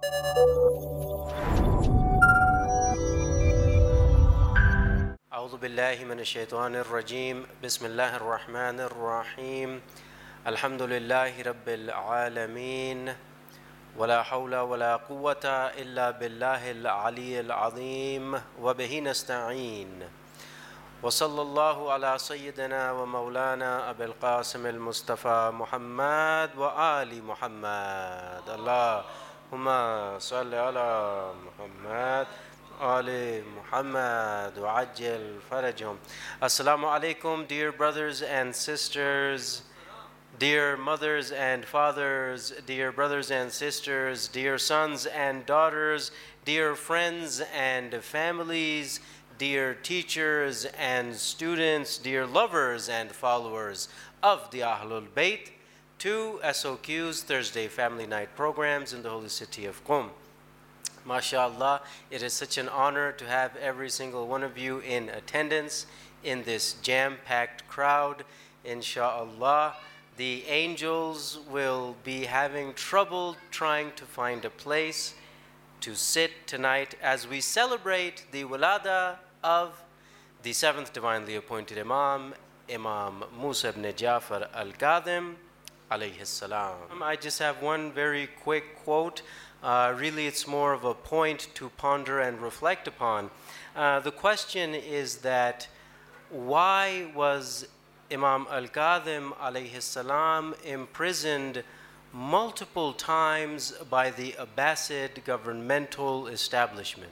أعوذ بالله من الشيطان الرجيم بسم الله الرحمن الرحيم الحمد لله رب العالمين ولا حول ولا قوة إلا بالله العلي العظيم وبه نستعين وصلى الله على سيدنا ومولانا أبي القاسم المصطفى محمد وآل محمد اللهم صل على محمد Ali Muhammad وعجل فرجهم. Assalamu alaikum, dear brothers and sisters, dear mothers and fathers, dear brothers and sisters, dear sons and daughters, dear friends and families, dear teachers and students, dear lovers and followers of the Ahlul Bayt, to SOQ's Thursday Family Night programs in the holy city of Qom. MashaAllah, it is such an honor to have every single one of you in attendance in this jam-packed crowd. Insha'Allah, the angels will be having trouble trying to find a place to sit tonight as we celebrate the wilada of the seventh divinely appointed Imam, Imam Musa ibn Ja'far al-Kadhim, alayhi salam. I just have one very quick quote. Really, it's more of a point to ponder and reflect upon. The question is that why was Imam al-Kadhim alayhi salam imprisoned multiple times by the Abbasid governmental establishment?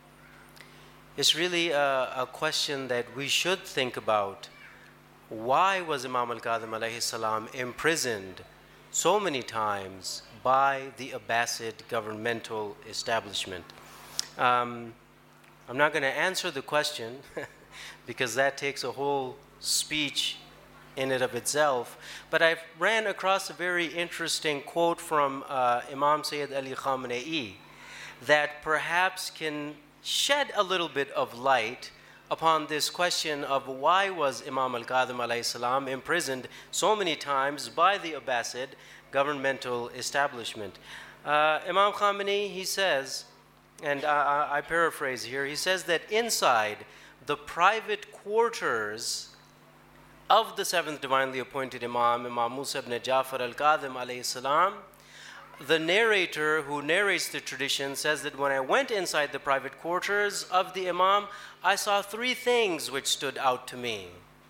It's really a question that we should think about. Why was Imam al-Kadhim alayhi salam imprisoned so many times by the Abbasid governmental establishment? I'm not going to answer the question because that takes a whole speech in and of itself, but I ran across a very interesting quote from Imam Sayyid Ali Khamenei that perhaps can shed a little bit of light upon this question of why was Imam al-Kadhim alayhi salam imprisoned so many times by the Abbasid governmental establishment. Imam Khamenei, he says, and I paraphrase here, he says that inside the private quarters of the seventh divinely appointed Imam, Imam Musa ibn Ja'far al-Kadhim alayhi salam, the narrator who narrates the tradition says that when I went inside the private quarters of the Imam, I saw three things which stood out to me.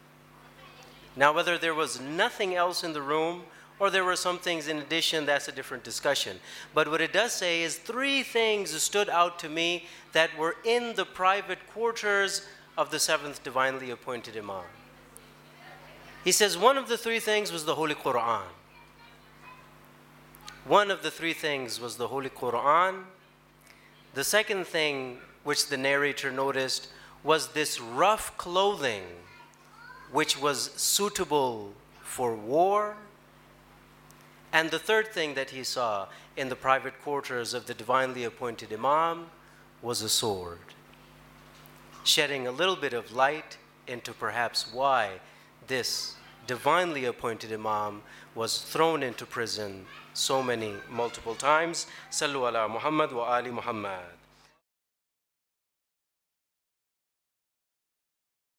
Now, whether there was nothing else in the room or there were some things in addition, that's a different discussion. But what it does say is three things stood out to me that were in the private quarters of the seventh divinely appointed Imam. He says one of the three things was the Holy Quran. One of the three things was the Holy Quran. The second thing which the narrator noticed was this rough clothing which was suitable for war. And the third thing that he saw in the private quarters of the divinely appointed Imam was a sword, shedding a little bit of light into perhaps why this divinely appointed Imam was thrown into prison so many multiple times. Sallu ala Muhammad wa ali Muhammad.